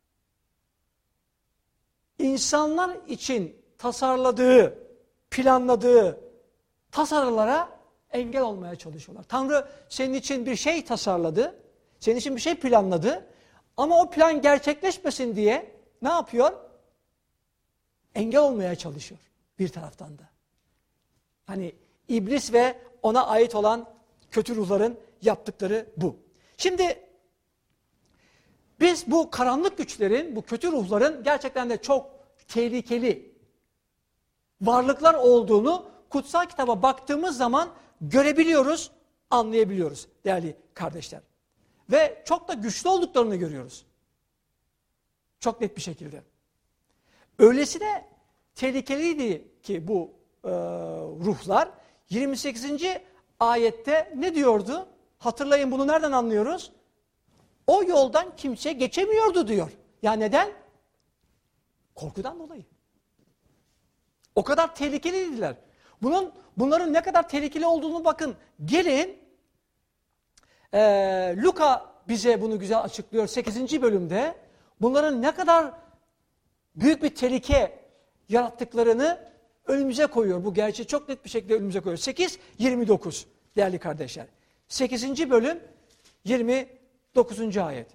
insanlar için tasarladığı, planladığı tasarılara engel olmaya çalışıyorlar. Tanrı senin için bir şey tasarladı, senin için bir şey planladı ama o plan gerçekleşmesin diye ne yapıyor? Engel olmaya çalışıyor bir taraftan da. Hani iblis ve ona ait olan kötü ruhların yaptıkları bu. Şimdi biz bu karanlık güçlerin, bu kötü ruhların gerçekten de çok tehlikeli varlıklar olduğunu kutsal kitaba baktığımız zaman görebiliyoruz, anlayabiliyoruz değerli kardeşler. Ve çok da güçlü olduklarını görüyoruz. Çok net bir şekilde. Öylesine tehlikeliydi ki bu e, ruhlar. yirmi sekizinci ayette ne diyordu? Hatırlayın, bunu nereden anlıyoruz? O yoldan kimse geçemiyordu diyor. Ya neden? Korkudan dolayı. O kadar tehlikeliydiler. Bunun, bunların ne kadar tehlikeli olduğunu bakın. Gelin, e, Luka bize bunu güzel açıklıyor sekizinci bölümde. Bunların ne kadar büyük bir tehlike yarattıklarını önümüze koyuyor. Bu gerçeği çok net bir şekilde önümüze koyuyor. sekiz yirmi dokuz değerli kardeşler. sekizinci bölüm yirmi dokuzuncu ayet.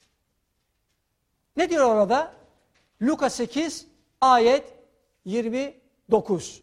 Ne diyor orada? Luka sekiz ayet yirmi dokuz.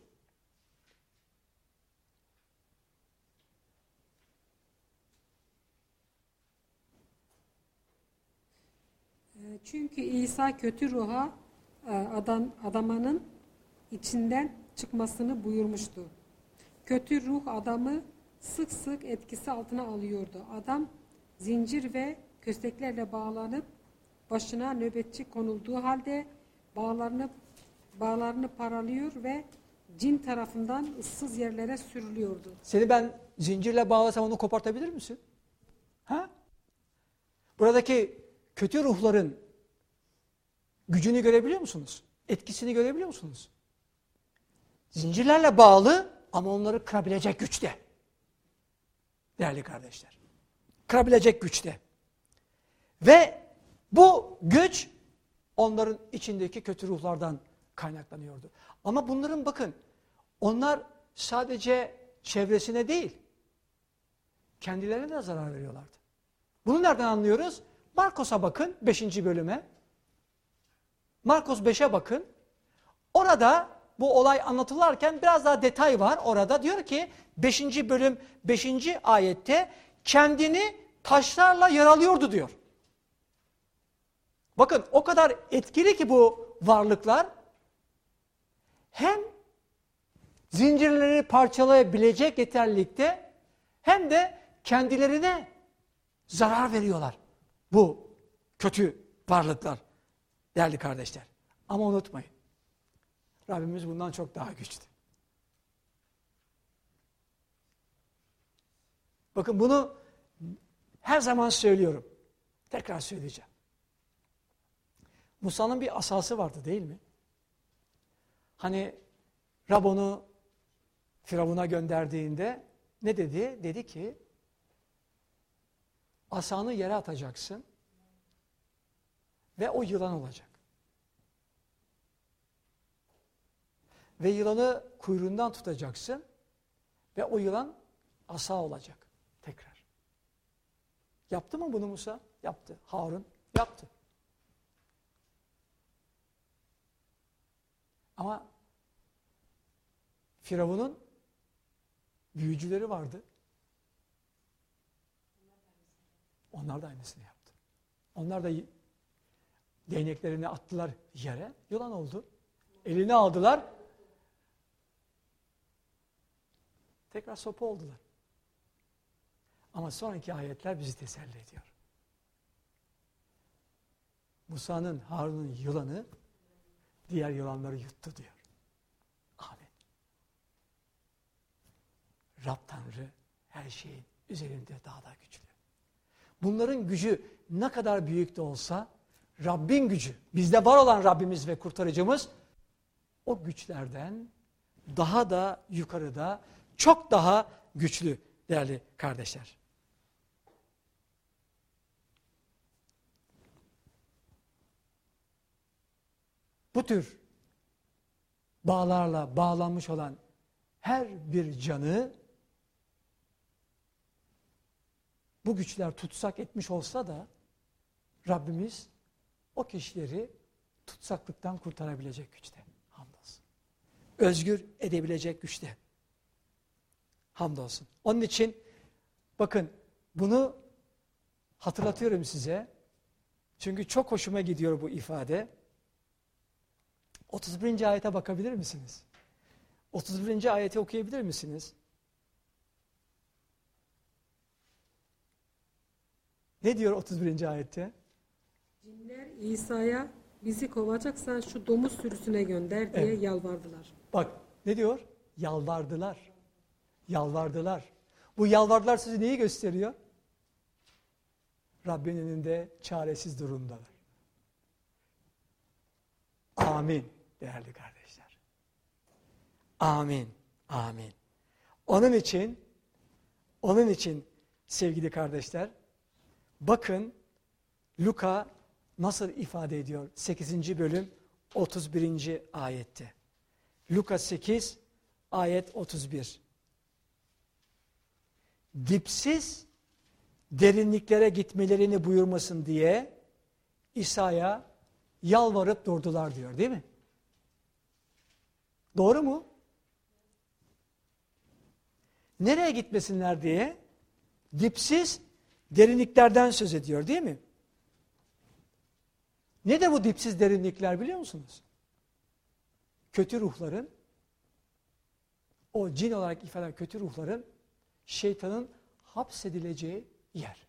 Çünkü İsa kötü ruha adam, adamanın içinden çıkmasını buyurmuştu. Kötü ruh adamı sık sık etkisi altına alıyordu. Adam zincir ve kösteklerle bağlanıp başına nöbetçi konulduğu halde bağlarını bağlarını paralıyor ve cin tarafından ıssız yerlere sürülüyordu. Seni ben zincirle bağlasam onu kopartabilir misin? Ha? Buradaki kötü ruhların gücünü görebiliyor musunuz? Etkisini görebiliyor musunuz? Zincirlerle bağlı ama onları kırabilecek güçte. Değerli kardeşler. Kırabilecek güçte. Ve bu güç onların içindeki kötü ruhlardan kaynaklanıyordu. Ama bunların bakın, onlar sadece çevresine değil, kendilerine de zarar veriyorlardı. Bunu nereden anlıyoruz? Markos'a bakın, beşinci bölüme. Markos beşe bakın. Orada bu olay anlatılırken biraz daha detay var orada. Diyor ki beşinci bölüm beşinci ayette kendini taşlarla yaralıyordu diyor. Bakın o kadar etkili ki bu varlıklar hem zincirleri parçalayabilecek yeterlilikte hem de kendilerine zarar veriyorlar bu kötü varlıklar değerli kardeşler. Ama unutmayın, Rabbimiz bundan çok daha güçlü. Bakın bunu her zaman söylüyorum. Tekrar söyleyeceğim. Musa'nın bir asası vardı değil mi? Hani Rab onu Firavun'a gönderdiğinde ne dedi? Dedi ki asanı yere atacaksın ve o yılan olacak. Ve yılanı kuyruğundan tutacaksın ve o yılan asa olacak tekrar. Yaptı mı bunu Musa? Yaptı. Harun yaptı. Ama Firavun'un büyücüleri vardı. Onlar da aynısını yaptı. Onlar da Değneklerini attılar yere, yılan oldu. Elini aldılar, tekrar sopa oldular. Ama sonraki ayetler bizi teselli ediyor. Musa'nın, Harun'un yılanı diğer yılanları yuttu diyor. Amin. Rab Tanrı her şeyin üzerinde daha da güçlü. Bunların gücü ne kadar büyük de olsa Rabbin gücü, bizde var olan Rabbimiz ve kurtarıcımız o güçlerden daha da yukarıda, çok daha güçlü değerli kardeşler. Bu tür bağlarla bağlanmış olan her bir canı bu güçler tutsak etmiş olsa da Rabbimiz o kişileri tutsaklıktan kurtarabilecek güçte. Hamdolsun. Özgür edebilecek güçte. Hamdolsun. Onun için bakın bunu hatırlatıyorum size. Çünkü çok hoşuma gidiyor bu ifade. otuz birinci ayete bakabilir misiniz? otuz birinci ayeti okuyabilir misiniz? Ne diyor otuz birinci ayette? Cinler İsa'ya bizi kovacaksan şu domuz sürüsüne gönder diye Evet. yalvardılar. Bak ne diyor? Yalvardılar. Yalvardılar. Bu yalvardılar size neyi gösteriyor? Rabbin önünde çaresiz durumdalar. Amin değerli kardeşler. Amin. Amin. Onun için onun için sevgili kardeşler bakın Luka nasıl ifade ediyor? sekizinci bölüm otuz birinci ayette. Luka sekiz ayet otuz bir. Dipsiz derinliklere gitmelerini buyurmasın diye İsa'ya yalvarıp durdular diyor, değil mi? Doğru mu? Nereye gitmesinler diye dipsiz derinliklerden söz ediyor, değil mi? Ne de bu dipsiz derinlikler biliyor musunuz? Kötü ruhların, o cin olarak ifade edilen kötü ruhların şeytanın hapsedileceği yer.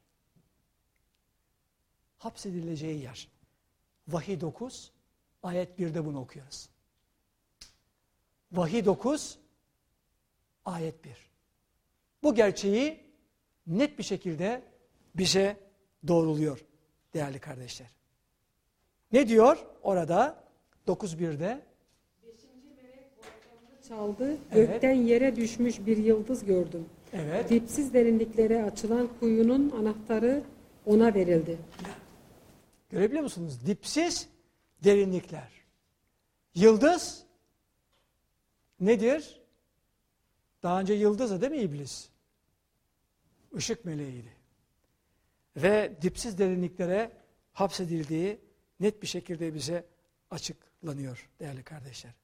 Hapsedileceği yer. Vahiy dokuz, ayet birde bunu okuyoruz. Vahiy dokuz, ayet bir. Bu gerçeği net bir şekilde bize doğruluyor değerli kardeşler. Ne diyor orada? dokuz birde. Beşinci melek volkanını çaldı. Evet. Gökten yere düşmüş bir yıldız gördüm. Evet. Dipsiz derinliklere açılan kuyunun anahtarı ona verildi. Görebiliyor musunuz? Dipsiz derinlikler. Yıldız nedir? Daha önce yıldızdı değil mi iblis? Işık meleğiydi. Ve dipsiz derinliklere hapsedildiği net bir şekilde bize açıklanıyor değerli kardeşler.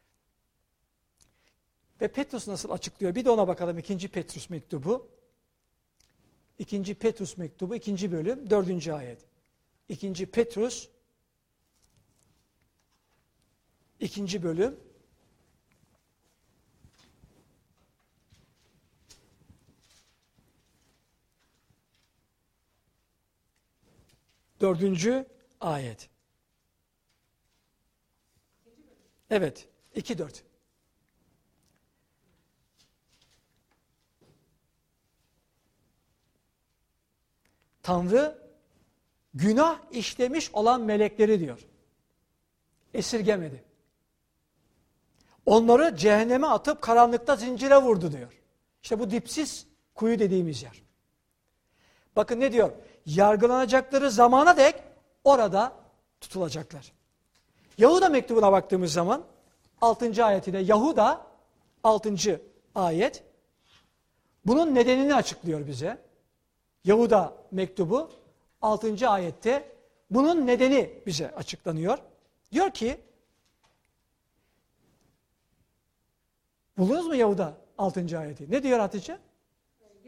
Ve Petrus nasıl açıklıyor? Bir de ona bakalım. İkinci Petrus mektubu. İkinci Petrus mektubu, ikinci bölüm, dördüncü ayet. İkinci Petrus, ikinci bölüm, dördüncü ayet. Evet, iki dört. Tanrı günah işlemiş olan melekleri diyor. Esirgemedi. Onları cehenneme atıp karanlıkta zincire vurdu diyor. İşte bu dipsiz kuyu dediğimiz yer. Bakın ne diyor? Yargılanacakları zamana dek orada tutulacaklar. Yahuda mektubuna baktığımız zaman altıncı ayetinde Yahuda altıncı ayet bunun nedenini açıklıyor bize. Yahuda mektubu altıncı ayette bunun nedeni bize açıklanıyor. Diyor ki buldunuz mu Yahuda altıncı ayeti? Ne diyor Hatice?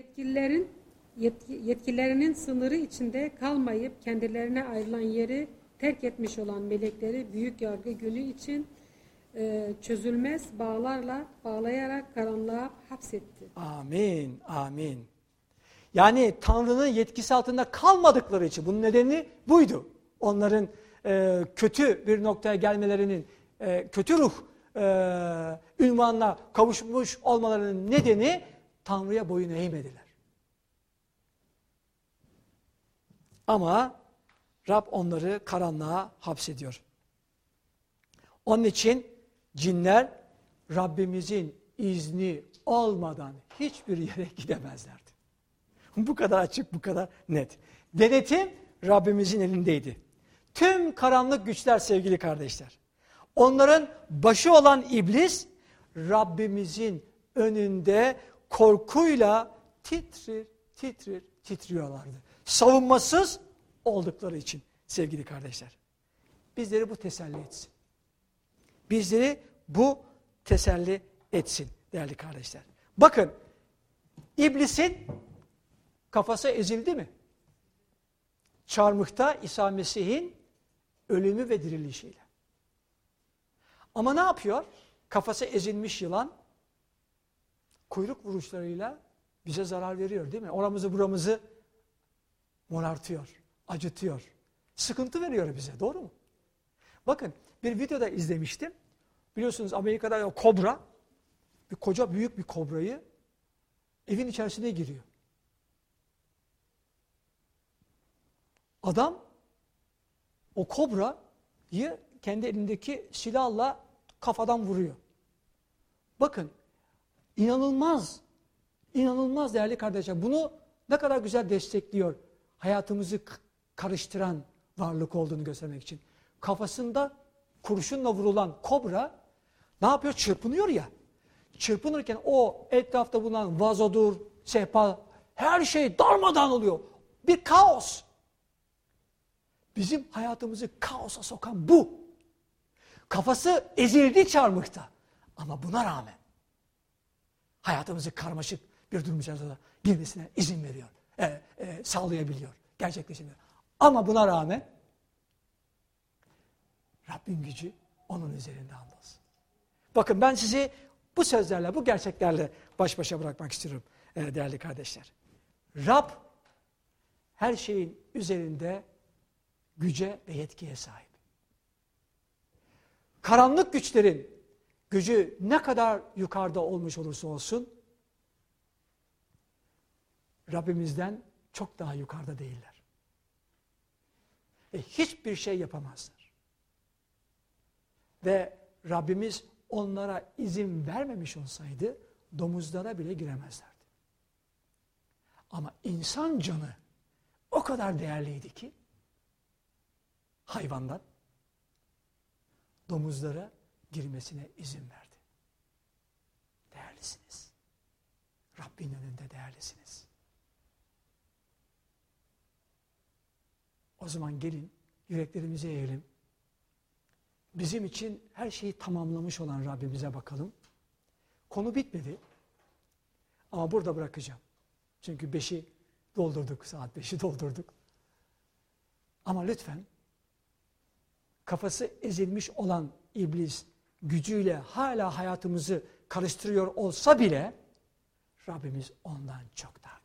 Yetkililerin yetki, yetkilerinin sınırı içinde kalmayıp kendilerine ayrılan yeri terk etmiş olan melekleri büyük yargı günü için e, çözülmez bağlarla bağlayarak karanlığa hapsetti. Amin, amin. Yani Tanrı'nın yetkisi altında kalmadıkları için, bunun nedeni buydu. Onların e, kötü bir noktaya gelmelerinin, e, kötü ruh e, ünvanına kavuşmuş olmalarının nedeni Tanrı'ya boyun eğmediler. Ama Rab onları karanlığa hapsediyor. Onun için cinler Rabbimizin izni olmadan hiçbir yere gidemezlerdi. Bu kadar açık, bu kadar net. Denetim Rabbimizin elindeydi. Tüm karanlık güçler sevgili kardeşler, onların başı olan iblis, Rabbimizin önünde korkuyla titrir, titrir, titriyorlardı. Savunmasız oldukları için sevgili kardeşler. Bizleri bu teselli etsin. Bizleri bu teselli etsin değerli kardeşler. Bakın, iblisin kafası ezildi mi? Çarmıhta İsa Mesih'in ölümü ve dirilişiyle. Ama ne yapıyor? Kafası ezilmiş yılan kuyruk vuruşlarıyla bize zarar veriyor değil mi? Oramızı buramızı morartıyor, acıtıyor. Sıkıntı veriyor bize, doğru mu? Bakın, bir videoda izlemiştim. Biliyorsunuz Amerika'da o kobra, bir koca büyük bir kobrayı evin içerisine giriyor. Adam o kobrayı kendi elindeki silahla kafadan vuruyor. Bakın, inanılmaz, inanılmaz değerli kardeşler. Bunu ne kadar güzel destekliyor hayatımızı karıştıran varlık olduğunu göstermek için. Kafasında kurşunla vurulan kobra ne yapıyor? Çırpınıyor ya. Çırpınırken o etrafta bulunan vazodur, sehpa, her şey darmadağın oluyor. Bir kaos. Bizim hayatımızı kaosa sokan bu. Kafası ezildi çarmıhta. Ama buna rağmen hayatımızı karmaşık bir durum içerisinde girmesine izin veriyor. E, e, sağlayabiliyor. Gerçekleştiriyor. Ama buna rağmen Rabbin gücü onun üzerinde andolsun. Bakın, ben sizi bu sözlerle, bu gerçeklerle baş başa bırakmak istiyorum e, değerli kardeşler. Rab her şeyin üzerinde güce ve yetkiye sahip. Karanlık güçlerin gücü ne kadar yukarıda olmuş olursa olsun, Rabbimizden çok daha yukarıda değiller. Ve hiçbir şey yapamazlar. Ve Rabbimiz onlara izin vermemiş olsaydı, domuzlara bile giremezlerdi. Ama insan canı o kadar değerliydi ki, hayvandan domuzlara girmesine izin verdi. Değerlisiniz. Rabbin önünde değerlisiniz. O zaman gelin yüreklerimizi eğelim. Bizim için her şeyi tamamlamış olan Rabbimize bakalım. Konu bitmedi. Ama burada bırakacağım. Çünkü beşi doldurduk, saat beşi doldurduk. Ama lütfen kafası ezilmiş olan iblis gücüyle hala hayatımızı karıştırıyor olsa bile Rabbimiz ondan çok daha